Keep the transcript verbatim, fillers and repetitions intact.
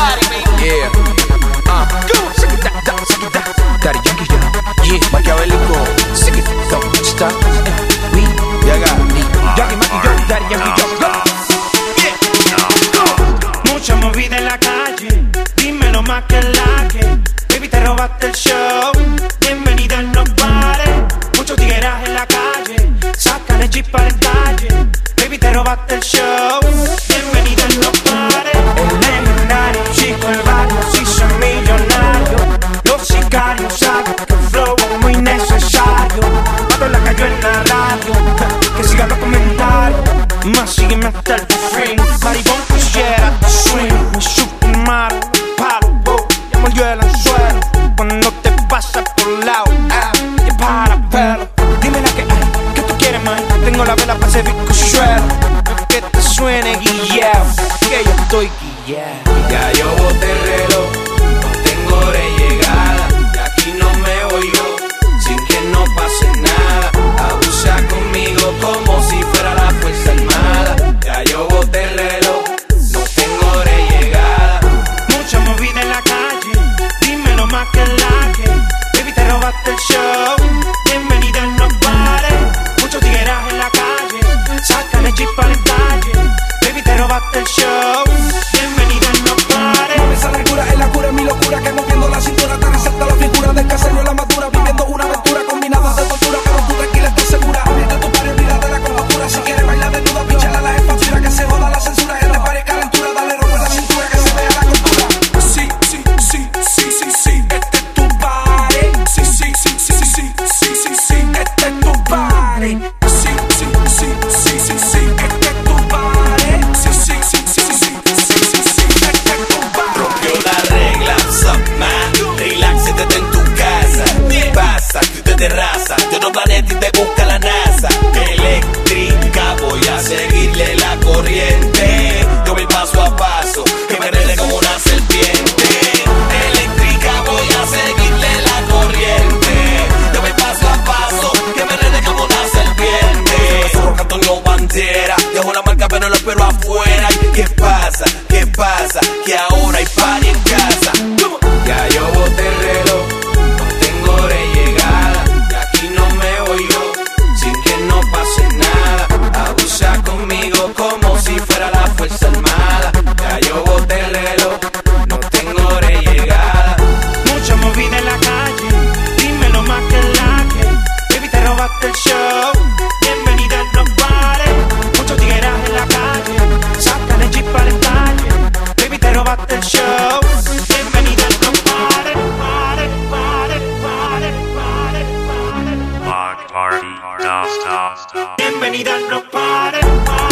party, baby. Yeah. Uh. Suck it down, down, suck it down. Daddy Yankee, yeah. Yeah. Maquiavélico. Suck it down, stop. We. Ya got me. Yankee, Mikey, yo. Daddy Yankee, yo. Go. Yeah. Mucha movida en la calle. Dímelo más que la que. Baby, te robaste el show. Bienvenida a los bares. Mucho tigueraje en la calle. Sacan el jeep para el calle. Baby, te robaste el show. Bienvenida a los bares. El legendario chico del barrio se hizo millonario. Los sicarios saben que el flow es muy necesario. Pato la cayó en la radio. Que sigan los comentarios. Más sígueme hasta el fin. Maribón quisiera swing. Me chupo un mar, palo, oh. Ya molió el anzuelo. Cuando te pasa por lado, ah, y para pelo. Dime la que hay, ¿qué tú quieres, man? Tengo la vela Pacífico suelo. Que te suene guillao, que yo estoy guillao. Ya yo boté el reloj, no tengo hora de llegada. Y aquí no me voy yo, sin que no pase nada. Abusa conmigo como si fuera la fuerza armada. Ya yo boté el reloj, no tengo hora de llegada. Mucha movida en la calle, dímelo más que la que. Baby, te robaste el show, bienvenida en los bares. Mucho tigueraje en la calle, sacan el jeep para el calle. Baby, te robaste el show, bienvenida en los bares. Mami, esa largura es la cura, es mi locura. Que moviendo la cintura te resalta la figura del casero en la madura. Viviendo una aventura combinada de tortura. Pero tú tranquila, estás segura. Abriendo tu par y olvídate de la compostura. Si quieres bailar desnuda, píchala a la jefatura. Que se joda la censura, este pare calentura. Dale rompe la cintura, que se vea la cultura. Sí, sí, sí, sí, sí, sí. Este es tu party. Sí, sí, sí, sí, sí, sí, sí, sí, sí. Este es tu party. Sí, sí, sí, sí, sí, sí. Este es tu party. Sí, sí, sí, sí, sí, sí, sí, sí, sí. Este es tu party. Rompió la regla, suck man. Relax, siéntate en tu casa. Pasa, que usted te raza. Yo no planeta y te busca la NASA. Eléctrica, voy a seguirle la corriente. Yo voy paso a paso, que me enrede como una serpiente. Eléctrica, voy a seguirle la corriente. Yo voy paso a paso, que me enrede como una serpiente. Solo canto no bandera. Dejo la marca pero lo espero afuera. ¿Y qué pasa? ¿Qué pasa? Que ahora hay party en casa. Ya yo boté el reloj, no tengo hora de llegada. Y aquí no me voy yo, sin que no pase nada. Abusa conmigo como si fuera la fuerza armada. Ya yo boté el reloj, no tengo hora de llegada. Mucha movida en la calle, dímelo más que la que. Baby, te robaste el show, bienvenida a los bares. Mucho tigueraje en la calle, sacan el jeep para el calle. Baby, te robaste el show, bienvenida a los bares. Bares, bares, bares, bares, bares. Block party, stop, stop, stop. Bienvenida a los bares.